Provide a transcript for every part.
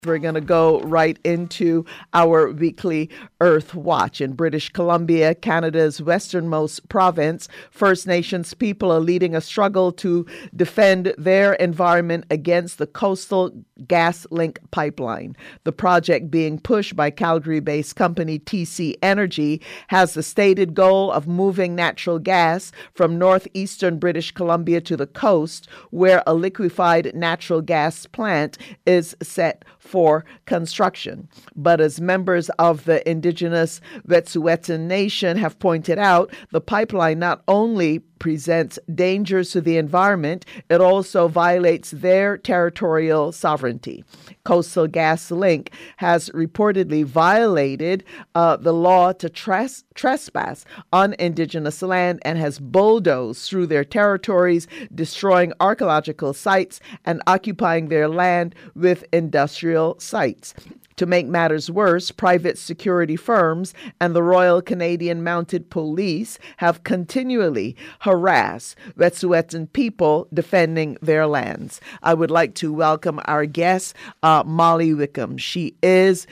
We're going to go right into our weekly Earth Watch. In British Columbia, Canada's westernmost province, First Nations people are leading a struggle to defend their environment against the Coastal GasLink pipeline. The project, being pushed by Calgary-based company TC Energy, has the stated goal of moving natural gas from northeastern British Columbia to the coast, where a liquefied natural gas plant is set for construction. But as members of the indigenous Wet'suwet'en Nation have pointed out, the pipeline not only presents dangers to the environment, it also violates their territorial sovereignty. Coastal GasLink has reportedly violated the law to trespass on indigenous land and has bulldozed through their territories, destroying archaeological sites and occupying their land with industrial sites. To make matters worse, private security firms and the Royal Canadian Mounted Police have continually harassed Wet'suwet'en people defending their lands. I would like to welcome our guest, Molly Wickham. She is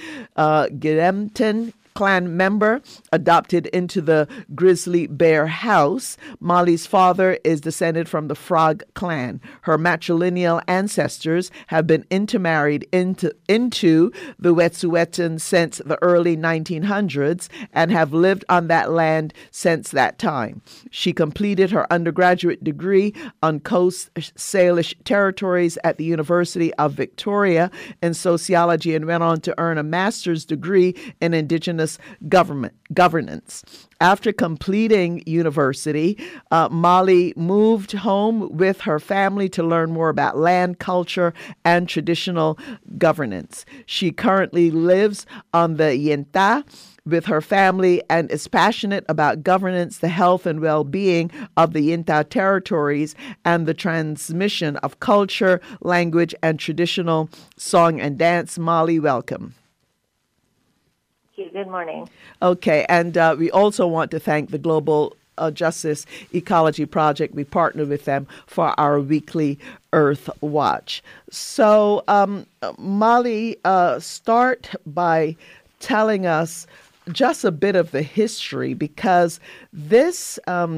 Gidimt'en Clan member, adopted into the Grizzly Bear House. Molly's father is descended from the Frog clan. Her matrilineal ancestors have been intermarried into the Wet'suwet'en since the early 1900s and have lived on that land since that time. She completed her undergraduate degree on Coast Salish territories at the University of Victoria in sociology and went on to earn a master's degree in Indigenous governance. After completing university, Molly moved home with her family to learn more about land, culture, and traditional governance. She currently lives on the Yintah with her family and is passionate about governance, the health and well-being of the Yintah territories, and the transmission of culture, language, and traditional song and dance. Molly, welcome. Good morning. Okay, and we also want to thank the Global Justice Ecology Project. We partner with them for our weekly Earth Watch. So, Molly, start by telling us just a bit of the history, because this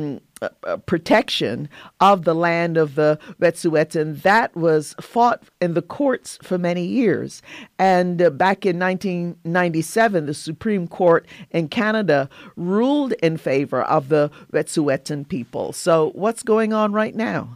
protection of the land of the Wet'suwet'en, that was fought in the courts for many years. And back in 1997, the Supreme Court in Canada ruled in favor of the Wet'suwet'en people. So what's going on right now?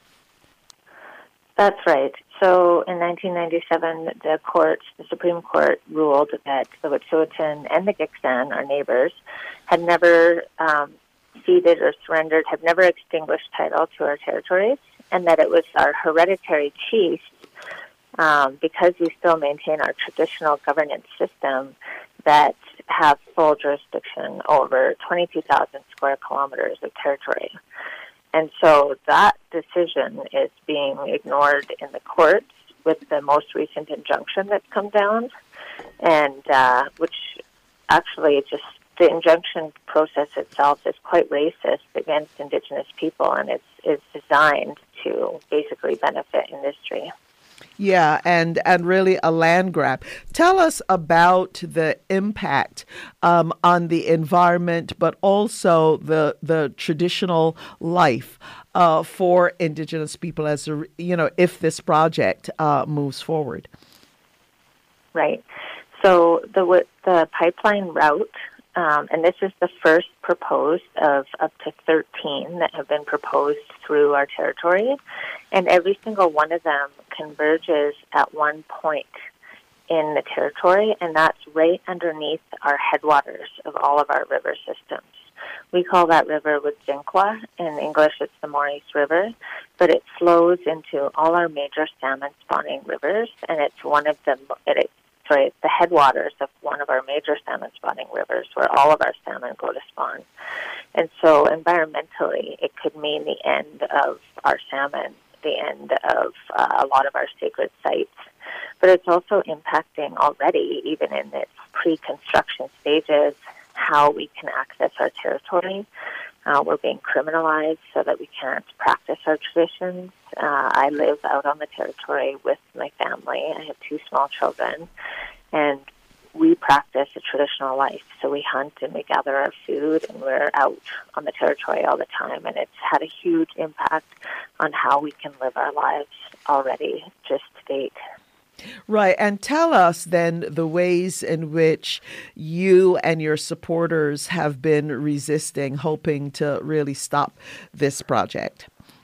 That's right. So in 1997, the Supreme Court ruled that the Wet'suwet'en and the Gitxsan, our neighbors, had never ceded or surrendered, have never extinguished title to our territories, and that it was our hereditary chiefs, because we still maintain our traditional governance system, that have full jurisdiction over 22,000 square kilometers of territory. And so that decision is being ignored in the courts with the most recent injunction that's come down, and which actually just the injunction process itself is quite racist against Indigenous people, and it's designed to basically benefit industry. Yeah, and really a land grab. Tell us about the impact on the environment, but also the traditional life for Indigenous people as if this project moves forward. Right. So the pipeline route. And this is the first proposed of up to 13 that have been proposed through our territory. And every single one of them converges at one point in the territory, and that's right underneath our headwaters of all of our river systems. We call that river Wet'suwet'en. In English, it's the Maurice River, but it flows into all our major salmon spawning rivers, and it's it's the headwaters of one of our major salmon spawning rivers where all of our salmon go to spawn. And so environmentally, it could mean the end of our salmon, the end of a lot of our sacred sites. But it's also impacting already, even in its pre-construction stages, how we can access our territory. We're being criminalized so that we can't practice our traditions. I live out on the territory with my family. I have 2 small children, and we practice a traditional life. So we hunt and we gather our food, and we're out on the territory all the time. And it's had a huge impact on how we can live our lives already, just to date. Right. And tell us then the ways in which you and your supporters have been resisting, hoping to really stop this project.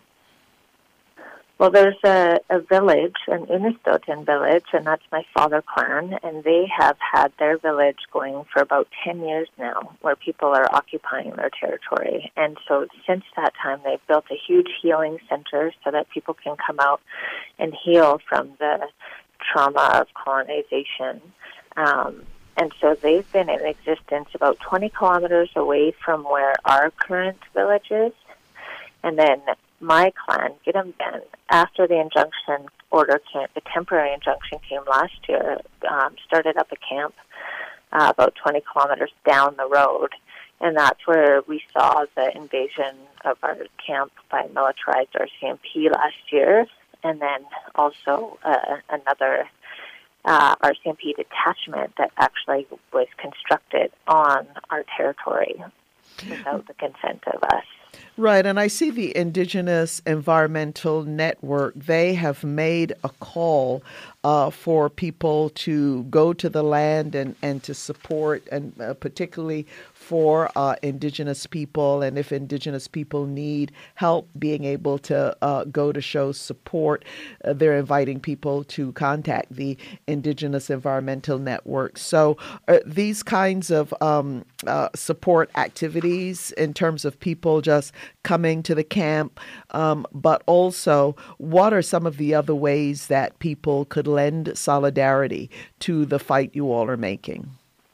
Well, there's a village, an Unistoten village, and that's my father clan, and they have had their village going for about 10 years now, where people are occupying their territory. And so since that time, they've built a huge healing center so that people can come out and heal from the trauma of colonization. And so they've been in existence about 20 kilometers away from where our current village is. And then my clan, Gidimt'en, after the injunction order came, the temporary injunction came last year, started up a camp about 20 kilometers down the road. And that's where we saw the invasion of our camp by militarized RCMP last year. And then also another RCMP detachment that actually was constructed on our territory without the consent of us. Right, and I see the Indigenous Environmental Network. They have made a call for people to go to the land and to support, and particularly for Indigenous people. And if Indigenous people need help being able to go to show support, they're inviting people to contact the Indigenous Environmental Network. So these kinds of support activities in terms of people just coming to the camp, but also what are some of the other ways that people could lend solidarity to the fight you all are making?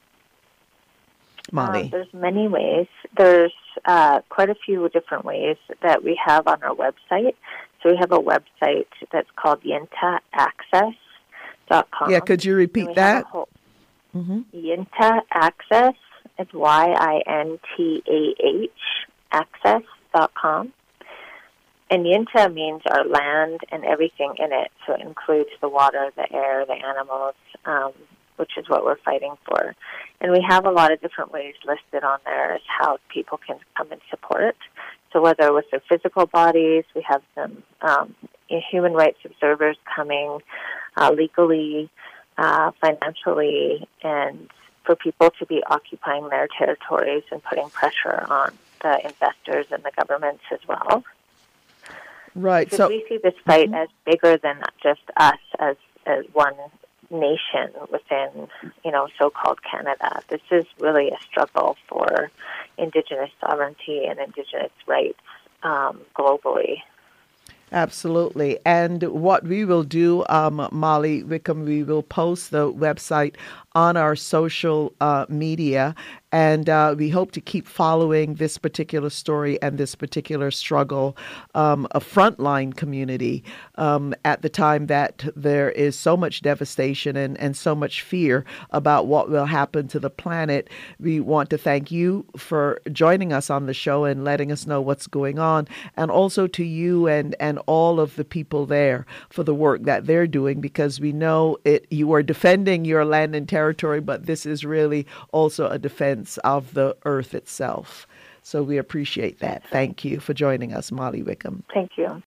Molly. There's many ways. There's quite a few different ways that we have on our website. So we have a website that's called yintaaccess.com. Yeah, could you repeat that? Yintah Access. It's YINTAH access.com. And Yintah means our land and everything in it. So it includes the water, the air, the animals, which is what we're fighting for. And we have a lot of different ways listed on there as how people can come and support. So whether with their physical bodies, we have some human rights observers coming legally, financially, and for people to be occupying their territories and putting pressure on the investors and the governments as well. Right. Because we see this fight as bigger than just us as one nation within, so-called Canada. This is really a struggle for Indigenous sovereignty and Indigenous rights globally. Absolutely. And what we will do, Molly Wickham, we will post the website on our social media. And we hope to keep following this particular story and this particular struggle, a frontline community at the time that there is so much devastation and so much fear about what will happen to the planet. We want to thank you for joining us on the show and letting us know what's going on, and also to you and all of the people there for the work that they're doing, because we know you are defending your land and territory, but this is really also a defense of the earth itself. So we appreciate that. Thank you for joining us, Molly Wickham. Thank you.